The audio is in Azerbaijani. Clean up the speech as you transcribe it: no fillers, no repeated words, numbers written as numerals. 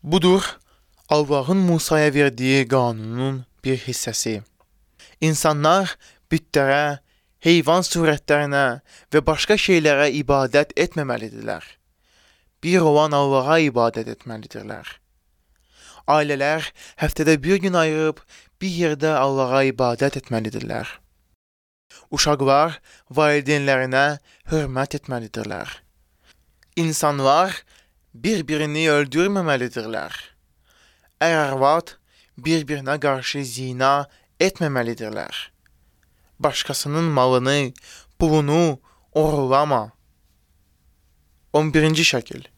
Budur, Allah'ın Musa'ya verdiği qanunun bir hissəsi. İnsanlar bütlərə, heyvan surətlərinə və başqa şeylərə ibadət etməməlidirlər. Bir olan Allah'a ibadət etməlidirlər. Ailələr həftədə bir gün ayırıb bir yerdə Allah'a ibadət etməlidirlər. Uşaqlar valideynlərinə hörmət etməlidirlər. İnsanlar bir-birini öldürməməlidirlər. Ər-arvad bir-birinə qarşı zina etməməlidirlər. Başqasının malını, pulunu oğurlama. 11-ci şəkil.